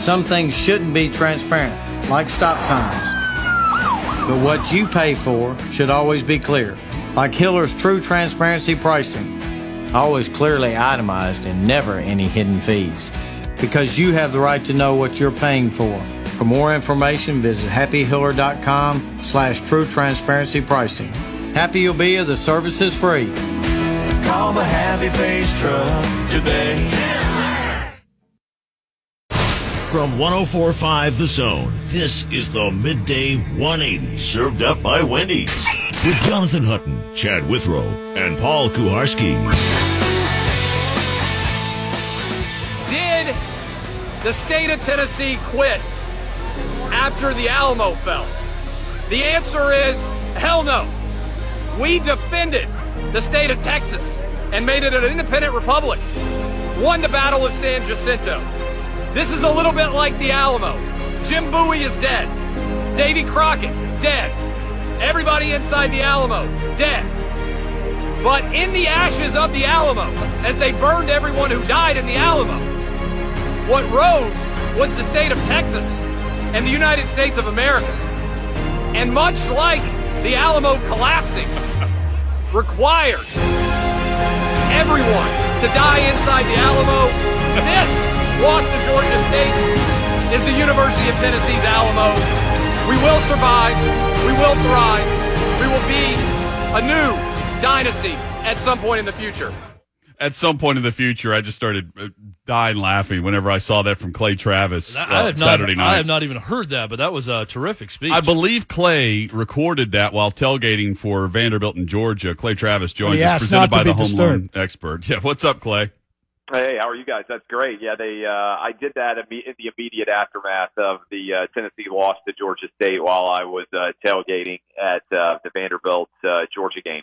some things shouldn't be transparent, like stop signs. But what you pay for should always be clear, like Hiller's True Transparency Pricing. Always clearly itemized and never any hidden fees. Because you have the right to know what you're paying for. For more information, visit happyhiller.com/true transparency pricing. Happy you'll be, the service is free. Call the Happy Face Truck today. From 104.5 The Zone, this is the Midday 180, served up by Wendy's. With Jonathan Hutton, Chad Withrow, and Paul Kuharski. Did the state of Tennessee quit after the Alamo fell? The answer is hell no. We defended the state of Texas and made it an independent republic. Won the Battle of San Jacinto. This is a little bit like the Alamo. Jim Bowie is dead. Davy Crockett, dead. Everybody inside the Alamo, dead. But in the ashes of the Alamo, as they burned everyone who died in the Alamo, what rose was the state of Texas and the United States of America. And much like the Alamo collapsing required everyone to die inside the Alamo, this lost to Georgia State is the University of Tennessee's Alamo. We will survive. We will thrive. We will be a new dynasty at some point in the future. At some point in the future, I just started dying laughing whenever I saw that from Clay Travis Saturday night. I have not even heard that, but that was a terrific speech. I believe Clay recorded that while tailgating for Vanderbilt in Georgia. Clay Travis joins us, presented by the Home Loan Expert. Yeah, what's up, Clay? Hey, how are you guys? That's great. Yeah, I did that in the immediate aftermath of the Tennessee loss to Georgia State while I was tailgating at the Vanderbilt Georgia game.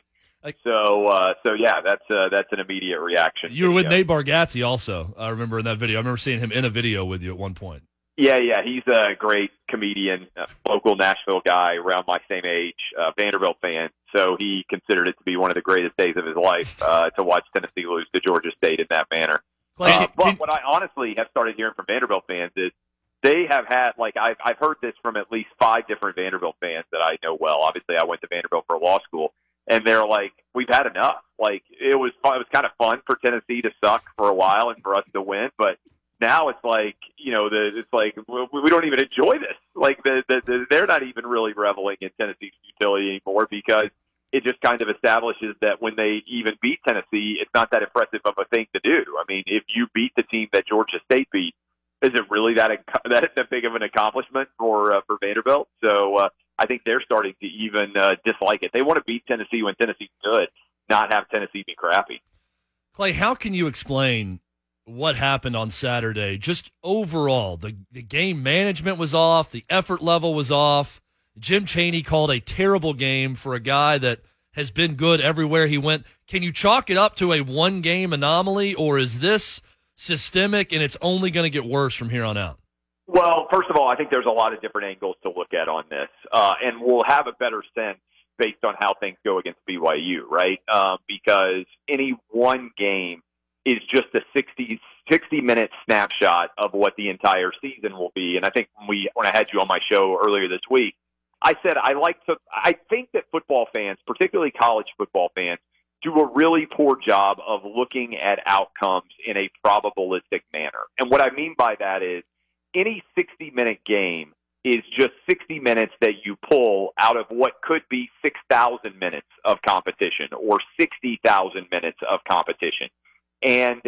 So yeah, that's an immediate reaction. You were with Nate Bargatze also. I remember in that video. I remember seeing him in a video with you at one point. Yeah, he's a great comedian, local Nashville guy around my same age, Vanderbilt fan. So he considered it to be one of the greatest days of his life to watch Tennessee lose to Georgia State in that manner. But what I honestly have started hearing from Vanderbilt fans is they have had, like, I've heard this from at least 5 different Vanderbilt fans that I know well. Obviously, I went to Vanderbilt for law school, and they're like, we've had enough. Like, it was fun. It was kind of fun for Tennessee to suck for a while and for us to win, but now it's like, it's like we don't even enjoy this. Like they're not even really reveling in Tennessee's futility anymore because it just kind of establishes that when they even beat Tennessee, it's not that impressive of a thing to do. I mean, if you beat the team that Georgia State beat, is it really that big of an accomplishment for Vanderbilt? So I think they're starting to even dislike it. They want to beat Tennessee when Tennessee's good, not have Tennessee be crappy. Clay, how can you explain what happened on Saturday? Just overall, the game management was off, the effort level was off. Jim Chaney called a terrible game for a guy that has been good everywhere he went. Can you chalk it up to a one-game anomaly, or is this systemic and it's only going to get worse from here on out? Well, first of all, I think there's a lot of different angles to look at on this, and we'll have a better sense based on how things go against BYU, right? Because any one game is just a 60-minute snapshot of what the entire season will be. And I think when I had you on my show earlier this week, I said I think that football fans, particularly college football fans, do a really poor job of looking at outcomes in a probabilistic manner. And what I mean by that is any 60-minute game is just 60 minutes that you pull out of what could be 6,000 minutes of competition or 60,000 minutes of competition. And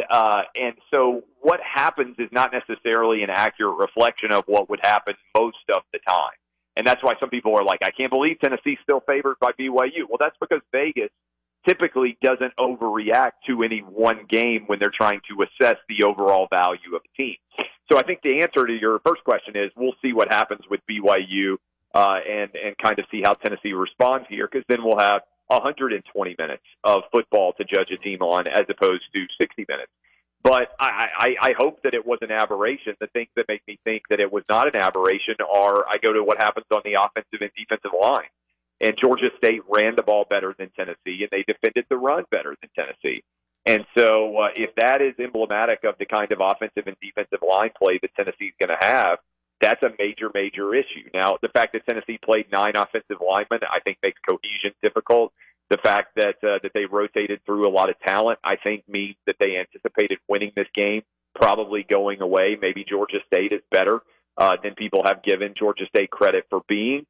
so what happens is not necessarily an accurate reflection of what would happen most of the time. And that's why some people are like, I can't believe Tennessee's still favored by BYU. Well, that's because Vegas typically doesn't overreact to any one game when they're trying to assess the overall value of a team. So I think the answer to your first question is we'll see what happens with BYU and kind of see how Tennessee responds here, because then we'll have 120 minutes of football to judge a team on as opposed to 60 minutes. But I hope that it was an aberration. The things that make me think that it was not an aberration are I go to what happens on the offensive and defensive line. And Georgia State ran the ball better than Tennessee, and they defended the run better than Tennessee. And so if that is emblematic of the kind of offensive and defensive line play that Tennessee's going to have, that's a major, major issue. Now, the fact that Tennessee played 9 offensive linemen, I think makes cohesion difficult. The fact that they rotated through a lot of talent, I think, means that they anticipated winning this game, probably going away. Maybe Georgia State is better than people have given Georgia State credit for being.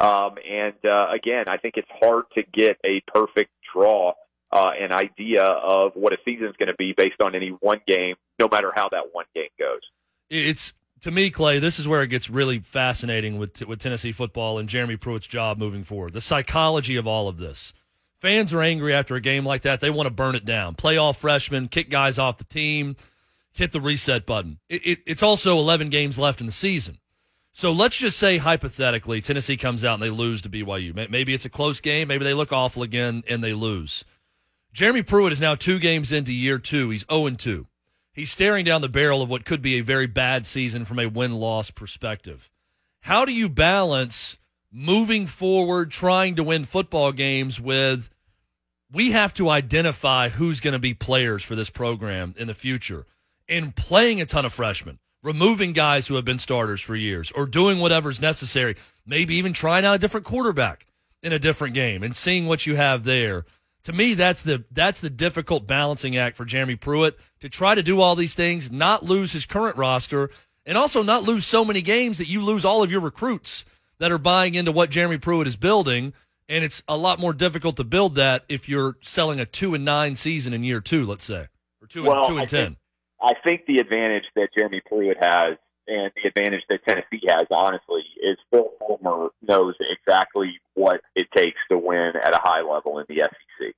Again, I think it's hard to get a perfect draw, an idea of what a season is going to be based on any one game, no matter how that one game goes. It's, to me, Clay, this is where it gets really fascinating with Tennessee football and Jeremy Pruitt's job moving forward. The psychology of all of this. Fans are angry after a game like that. They want to burn it down. Playoff freshmen, kick guys off the team, hit the reset button. It's also 11 games left in the season. So let's just say, hypothetically, Tennessee comes out and they lose to BYU. Maybe it's a close game. Maybe they look awful again and they lose. Jeremy Pruitt is now 2 games into year 2. He's 0-2. He's staring down the barrel of what could be a very bad season from a win-loss perspective. How do you balance moving forward, trying to win football games with, we have to identify who's going to be players for this program in the future, and playing a ton of freshmen, removing guys who have been starters for years, or doing whatever's necessary, maybe even trying out a different quarterback in a different game and seeing what you have there? To me, that's the difficult balancing act for Jeremy Pruitt, to try to do all these things, not lose his current roster, and also not lose so many games that you lose all of your recruits that are buying into what Jeremy Pruitt is building. And it's a lot more difficult to build that if you're selling a 2-9 season in year 2, let's say, or 2-10. I think the advantage that Jeremy Pruitt has, and the advantage that Tennessee has, honestly, is Phil Fulmer knows exactly what it takes to win at a high level in the SEC.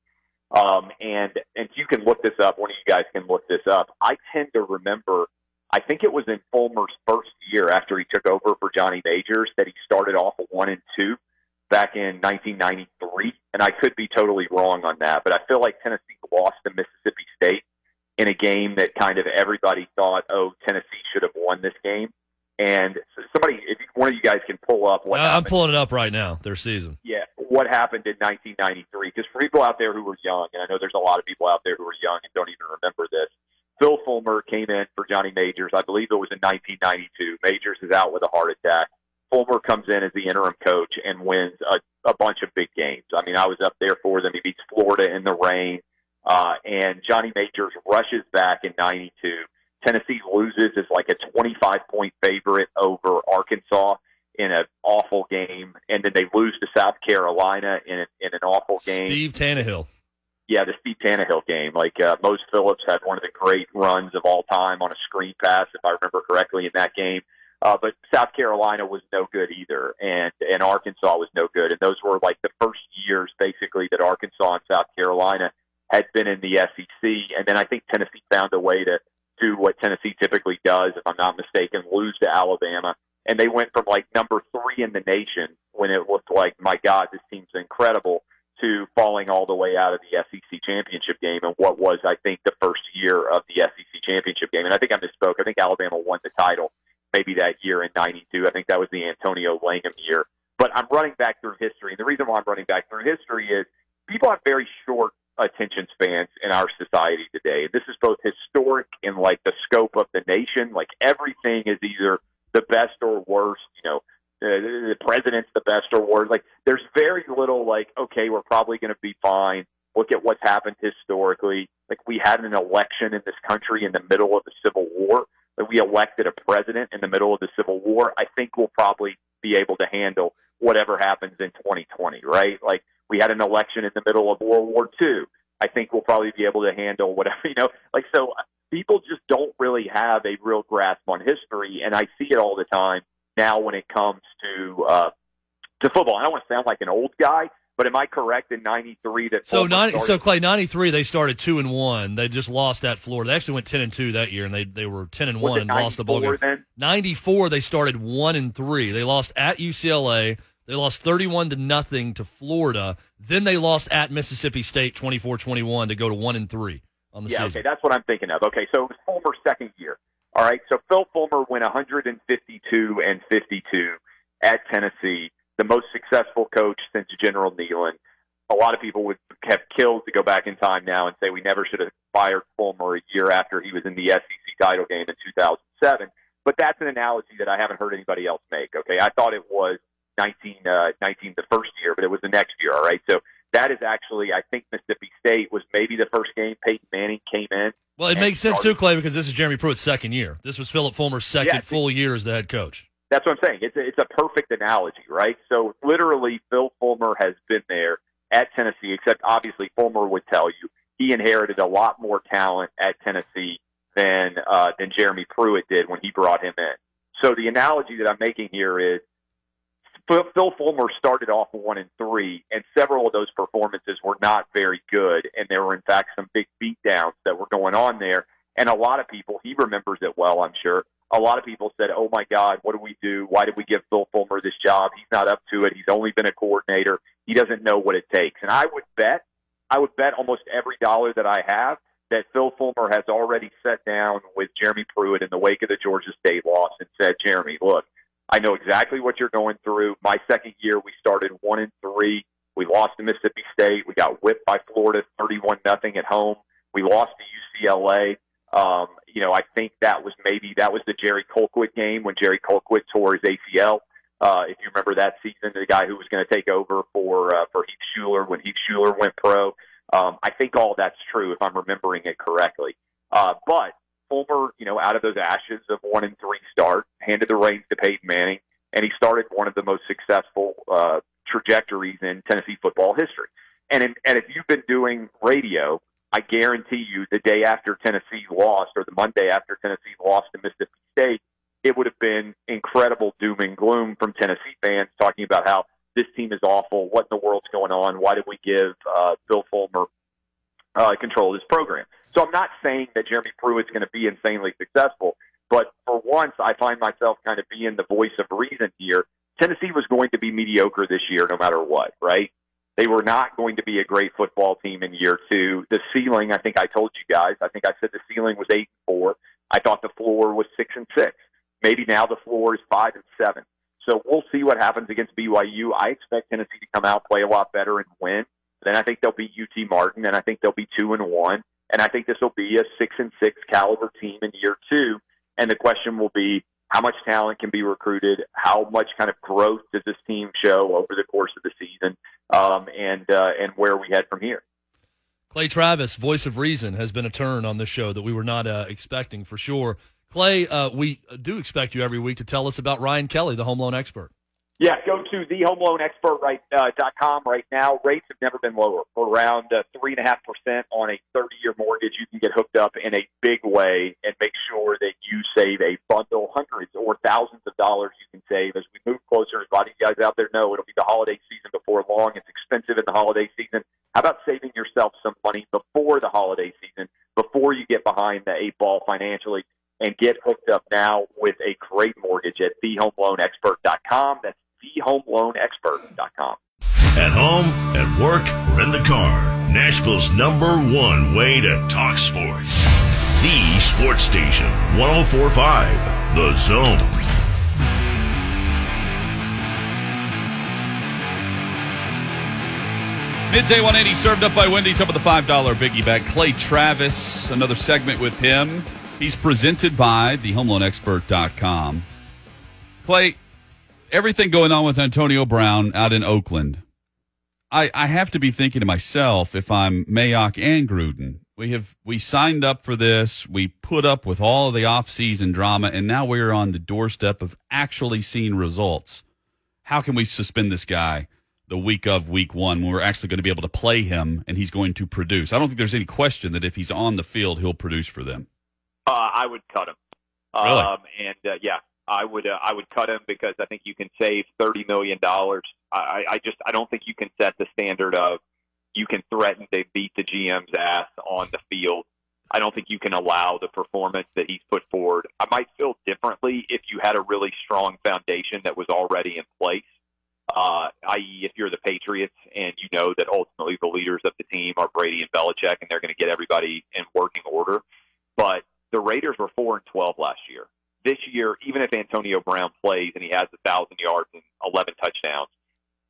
And you can look this up. One of you guys can look this up. I tend to remember, I think it was in Fulmer's first year after he took over for Johnny Majors, that he started off 1-2 back in 1993. And I could be totally wrong on that, but I feel like Tennessee lost to Mississippi State in a game that kind of everybody thought, oh, Tennessee should have won this game. And somebody, if one of you guys can pull up what happened. I'm pulling it up right now, their season. Yeah, what happened in 1993. Because for people out there who were young, and I know there's a lot of people out there who are young and don't even remember this, Phil Fulmer came in for Johnny Majors. I believe it was in 1992. Majors is out with a heart attack. Fulmer comes in as the interim coach and wins a bunch of big games. I mean, I was up there for them. He beats Florida in the rain. And Johnny Majors rushes back in 92. Tennessee loses as like a 25-point favorite over Arkansas in an awful game. And then they lose to South Carolina in an awful game. Steve Tannehill. Yeah, the Steve Tannehill game. Like Mose Phillips had one of the great runs of all time on a screen pass, if I remember correctly, in that game. But South Carolina was no good either, and Arkansas was no good. And those were like the first years, basically, that Arkansas and South Carolina had been in the SEC. And then I think Tennessee found a way to do what Tennessee typically does, if I'm not mistaken, lose to Alabama. And they went from like number 3 in the nation when it looked like, my God, this team's incredible, to falling all the way out of the SEC championship game and what was, I think, the first year of the SEC championship game. And I think I misspoke. I think Alabama won the title maybe that year in 92. I think that was the Antonio Langham year. But I'm running back through history. And the reason why I'm running back through history is people have very short attention spans in our society today. This is both historic in like the scope of the nation. Like everything is either the best or worst. You know, the president's the best or worst. Like there's very little like, okay, we're probably going to be fine. Look at what's happened historically. Like we had an election in this country in the middle of the Civil War. Like we elected a president in the middle of the Civil War. I think we'll probably be able to handle whatever happens in 2020, right? Like we had an election in the middle of World War II. I think we'll probably be able to handle whatever, you know, like, so people just don't really have a real grasp on history. And I see it all the time now when it comes to football. I don't want to sound like an old guy, but am I correct in 93 that so Clay, 93 they started 2-1. They just lost at Florida. They actually went 10-2 that year, and they were 10-1 and lost the bowl game. Then? 94 they started 1-3. They lost at UCLA. They lost 31-0 to Florida. Then they lost at Mississippi State 24-21 to go to 1-3 on the season. Okay, that's what I'm thinking of. Okay, so it was Fulmer's second year. All right, so Phil Fulmer went 152-52 at Tennessee, the most successful coach since General Neyland. a lot of people would have killed to go back in time now and say we never should have fired Fulmer a year after he was in the SEC title game in 2007. But that's an analogy that I haven't heard anybody else make. Okay, I thought it was 19 the first year, but it was the next year. All right, so that is actually, I think Mississippi State was maybe the first game Peyton Manning came in. Well, it makes sense too, Clay, because this is Jeremy Pruitt's second year. This was Philip Fulmer's second full year as the head coach. That's what I'm saying. It's a perfect analogy, right? So literally, Phil Fulmer has been there at Tennessee, except obviously Fulmer would tell you he inherited a lot more talent at Tennessee than Jeremy Pruitt did when he brought him in. So the analogy that I'm making here is Phil Fulmer started off 1-3, and several of those performances were not very good, and there were, in fact, some big beatdowns that were going on there. And a lot of people, he remembers it well, I'm sure, a lot of people said, oh, my God, what do we do? Why did we give Phil Fulmer this job? He's not up to it. He's only been a coordinator. He doesn't know what it takes. And I would bet almost every dollar that I have that Phil Fulmer has already sat down with Jeremy Pruitt in the wake of the Georgia State loss and said, Jeremy, look, I know exactly what you're going through. My second year, we started 1-3. We lost to Mississippi State. We got whipped by Florida 31-0 at home. We lost to UCLA. I think that was the Jerry Colquitt game when Jerry Colquitt tore his ACL. If you remember that season, the guy who was going to take over for Heath Shuler when Heath Shuler went pro. I think all that's true if I'm remembering it correctly. But Fulmer, out of those ashes of 1-3 start, handed the reins to Peyton Manning, and he started one of the most successful trajectories in Tennessee football history. And if you've been doing radio, I guarantee you the day after Tennessee lost or the Monday after Tennessee lost to Mississippi State, it would have been incredible doom and gloom from Tennessee fans talking about how this team is awful, what in the world's going on, why did we give Phil Fulmer control of this program. So I'm not saying that Jeremy Pruitt's going to be insanely successful, but for once I find myself kind of being the voice of reason here. Tennessee was going to be mediocre this year no matter what, right? They were not going to be a great football team in year two. The ceiling, I think I told you guys, I think I said the ceiling was 8-4. I thought the floor was 6-6. Maybe now the floor is 5-7. So we'll see what happens against BYU. I expect Tennessee to come out, play a lot better, and win. Then I think they'll be UT Martin, and I think they'll be 2-1. And I think this will be a 6-6 caliber team in year two. And the question will be, how much talent can be recruited? How much kind of growth does this team show over the course of the season? And where we head from here. Clay Travis, voice of reason, has been a turn on this show that we were not expecting for sure. Clay, we do expect you every week to tell us about Ryan Kelly, the home loan expert. Yeah, go to thehomeloanexpert.com right now. Rates have never been lower. For around 3.5% on a 30-year mortgage, you can get hooked up in a big way and make sure that you save a bundle, hundreds or thousands of dollars you can save as we move closer. As a lot of you guys out there know, it'll be the holiday season before long. It's expensive in the holiday season. How about saving yourself some money before the holiday season, before you get behind the eight ball financially, and get hooked up now with a great mortgage at thehomeloanexpert.com. That's thehomeloanexpert.com. At home, at work, or in the car, Nashville's #1 way to talk sports. The Sports Station, 104.5 The Zone. Midday 180 served up by Wendy's. Up with the $5 biggie bag. Clay Travis, another segment with him. He's presented by thehomeloanexpert.com. Clay, everything going on with Antonio Brown out in Oakland, I have to be thinking to myself, if I'm Mayock and Gruden, we signed up for this, we put up with all of the off-season drama, and now we're on the doorstep of actually seeing results. How can we suspend this guy the week of week one when we're actually going to be able to play him and he's going to produce? I don't think there's any question that if he's on the field, he'll produce for them. I would cut him. Really? I would cut him because I think you can save $30 million. I don't think you can set the standard of you can threaten to beat the GM's ass on the field. I don't think you can allow the performance that he's put forward. I might feel differently if you had a really strong foundation that was already in place, i.e. if you're the Patriots and you know that ultimately the leaders of the team are Brady and Belichick and they're going to get everybody in working order. But the Raiders were 4-12 last year. This year, even if Antonio Brown plays and he has 1,000 yards and 11 touchdowns,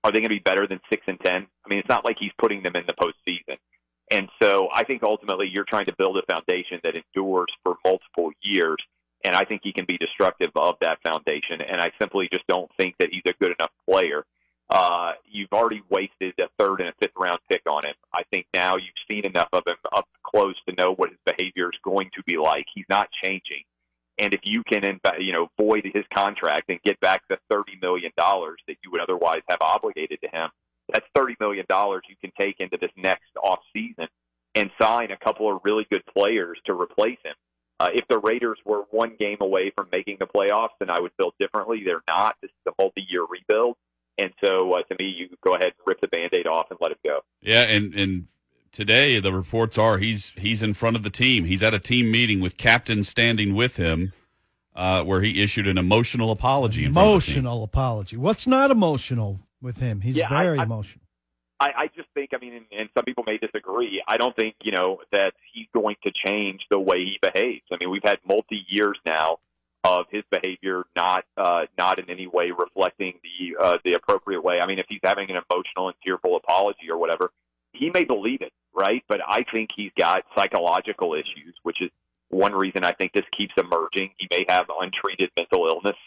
Are they going to be better than 6-10? I mean, it's not like he's putting them in the postseason. And so I think ultimately you're trying to build a foundation that endures for multiple years. And I think he can be destructive of that foundation. And I simply just don't think that he's a good enough player. You've already wasted a third and a fifth round pick on him. I think now you've seen enough of him up close to know what his behavior is going to be like. He's not changing. And if you can, void his contract and get back the $30 million that you would otherwise have obligated to him, that's $30 million you can take into this next off season and sign a couple of really good players to replace him. If the Raiders were one game away from making the playoffs, then I would feel differently. They're not. This is a multi-year rebuild. And so, to me, you go ahead and rip the Band-Aid off and let him go. Yeah, and today the reports are he's in front of the team. He's at a team meeting with captains standing with him where he issued an emotional apology. Emotional apology. What's not emotional with him? He's very emotional. I just think, and some people may disagree, I don't think, that he's going to change the way he behaves. I mean, we've had multi-years now of his behavior not in any way reflecting the appropriate way. I mean, if he's having an emotional and tearful apology or whatever, he may believe it, right? But I think he's got psychological issues, which is one reason I think this keeps emerging. He may have untreated mental illness.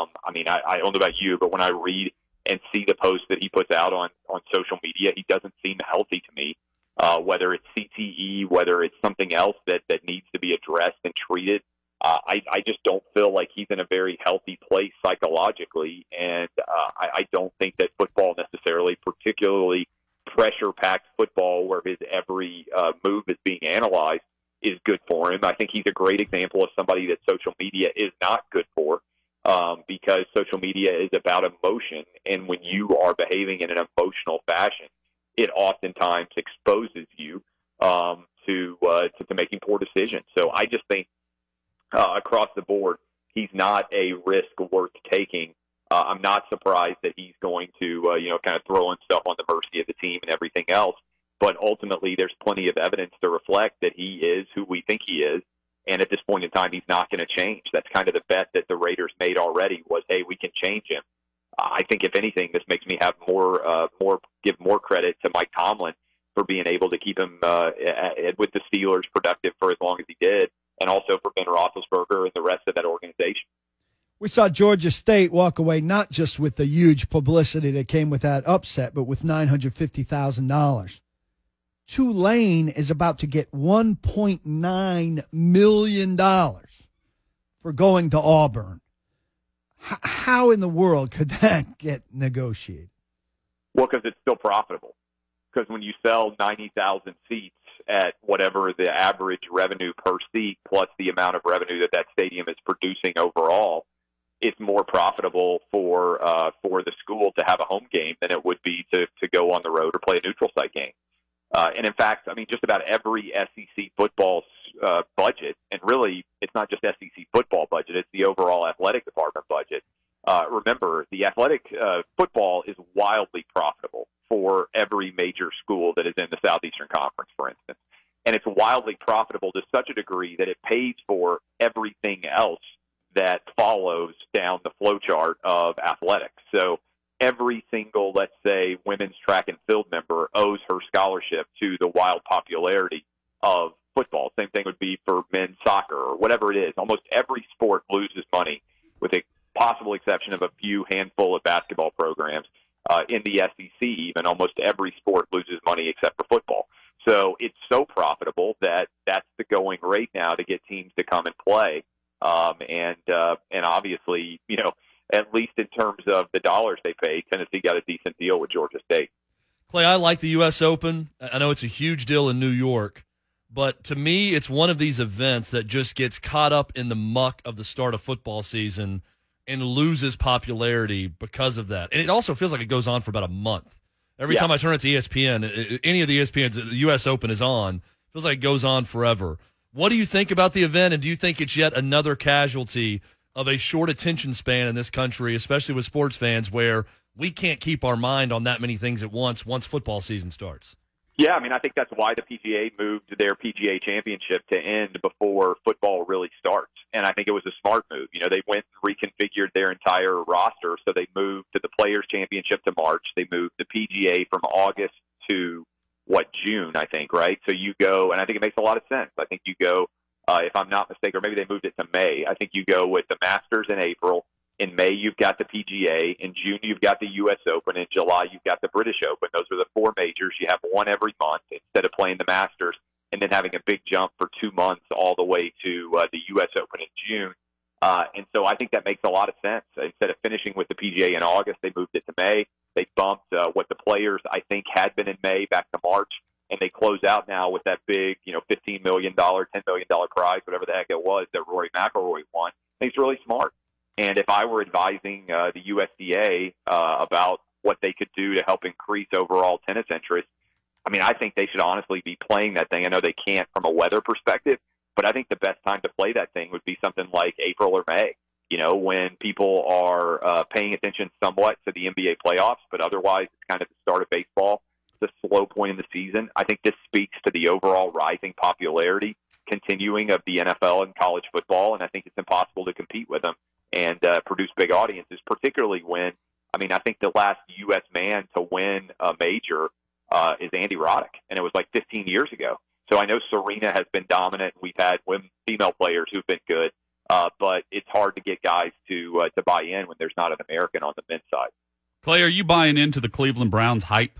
I don't know about you, but when I read and see the posts that he puts out on social media, he doesn't seem healthy to me, whether it's CTE, whether it's something else that needs to be addressed and treated. I just don't feel like he's in a very healthy place psychologically, and I don't think that football necessarily, particularly pressure-packed football where his every move is being analyzed, is good for him. I think he's a great example of somebody that social media is not good for, because social media is about emotion, and when you are behaving in an emotional fashion, it oftentimes exposes you to making poor decisions. So I just think across the board, he's not a risk worth taking. I'm not surprised that he's going to, kind of throw himself on the mercy of the team and everything else. But ultimately, there's plenty of evidence to reflect that he is who we think he is. And at this point in time, he's not going to change. That's kind of the bet that the Raiders made already was, hey, we can change him. I think, if anything, this makes me have give more credit to Mike Tomlin for being able to keep him with the Steelers productive for as long as he did, and also for Ben Roethlisberger and the rest of that organization. We saw Georgia State walk away not just with the huge publicity that came with that upset, but with $950,000. Tulane is about to get $1.9 million for going to Auburn. How in the world could that get negotiated? Well, because it's still profitable. Because when you sell 90,000 seats at whatever the average revenue per seat plus the amount of revenue that stadium is producing overall, it's more profitable for the school to have a home game than it would be to go on the road or play a neutral site game. And in fact, just about every SEC football budget, and really it's not just SEC football budget, it's the overall athletic department budget. Remember, the athletic football is wildly profitable for every major school that is in the Southeastern Conference, for instance. And it's wildly profitable to such a degree that it pays for everything else that follows down the flow chart of athletics. So every single, let's say, women's track and field member owes her scholarship to the wild popularity of football. Same thing would be for men's soccer or whatever it is. Almost every sport loses money, with a possible exception of a few handful of basketball programs. In the SEC, even almost every sport loses money except for football. So it's so profitable that that's the going rate now to get teams to come and play. And obviously, at least in terms of the dollars they pay, Tennessee got a decent deal with Georgia State. Clay, I like the U.S. Open. I know it's a huge deal in New York, but to me, it's one of these events that just gets caught up in the muck of the start of football season and loses popularity because of that. And it also feels like it goes on for about a month. Every time I turn it to ESPN, any of the ESPNs, the U.S. Open is on. It feels like it goes on forever. What do you think about the event, and do you think it's yet another casualty of a short attention span in this country, especially with sports fans, where we can't keep our mind on that many things at once football season starts? Yeah, I mean, I think that's why the PGA moved their PGA Championship to end before football really starts. And I think it was a smart move. You know, they went and reconfigured their entire roster. So they moved to the Players Championship to March. They moved the PGA from August to, June, I think, right? So you go, and I think it makes a lot of sense. I think you go, if I'm not mistaken, or maybe they moved it to May. I think you go with the Masters in April. In May, you've got the PGA. In June, you've got the U.S. Open. In July, you've got the British Open. Those are the four majors. You have one every month instead of playing the Masters and then having a big jump for 2 months all the way to the U.S. Open in June. And so I think that makes a lot of sense. Instead of finishing with the PGA in August, they moved it to May. They bumped what the Players, I think, had been in May back to March. And they close out now with that big, $15 million, $10 million prize, whatever the heck it was, that Rory McIlroy won. I think it's really smart. And if I were advising the USDA about what they could do to help increase overall tennis interest, I mean, I think they should honestly be playing that thing. I know they can't from a weather perspective, but I think the best time to play that thing would be something like April or May, when people are paying attention somewhat to the NBA playoffs, but otherwise it's kind of the start of baseball. It's a slow point in the season. I think this speaks to the overall rising popularity continuing of the NFL and college football, and I think it's impossible to compete with them and produce big audiences, particularly when, I think the last U.S. man to win a major is Andy Roddick, and it was like 15 years ago. So I know Serena has been dominant. We've had female players who've been good, but it's hard to get guys to buy in when there's not an American on the men's side. Clay, are you buying into the Cleveland Browns hype?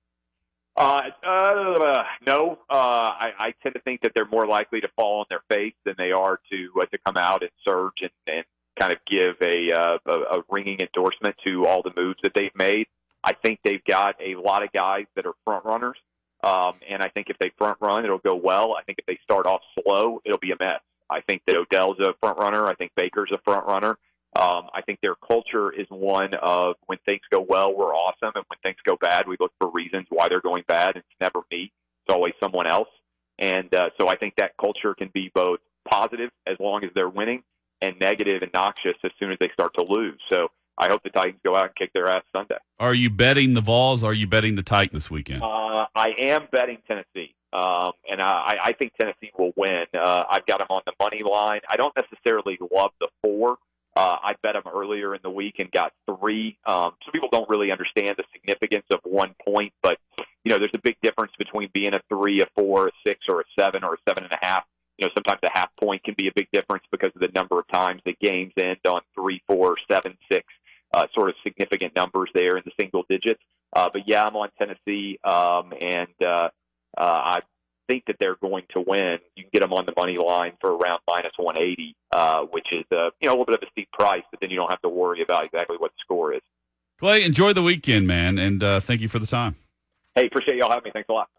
No. I tend to think that they're more likely to fall on their face than they are to come out and surge and kind of give a ringing endorsement to all the moves that they've made. I think they've got a lot of guys that are front runners, and I think if they front run, it'll go well. I think if they start off slow, it'll be a mess. I think that Odell's a front runner. I think Baker's a front runner. I think their culture is one of when things go well, we're awesome, and when things go bad, we look for reasons why they're going bad. It's never me. It's always someone else. And so I think that culture can be both positive as long as they're winning and negative and noxious as soon as they start to lose. So I hope the Titans go out and kick their ass Sunday. Are you betting the Vols? Or are you betting the Titans this weekend? I am betting Tennessee, and I think Tennessee will win. I've got them on the money line. I don't necessarily love the 4. I bet them earlier in the week and got 3. Some people don't really understand the significance of 1 point, but there's a big difference between being a 3, a 4, a 6, or a 7, or a 7.5. Sometimes a half point can be a big difference because of the number of times the games end on 3, 4, 7, 6, sort of significant numbers there in the single digits. But yeah, I'm on Tennessee, and I think that they're going to win. You can get them on the money line for around minus 180, which is a little bit of a steep price, but then you don't have to worry about exactly what the score is. Clay, enjoy the weekend, man, and thank you for the time. Hey, appreciate y'all having me. Thanks a lot.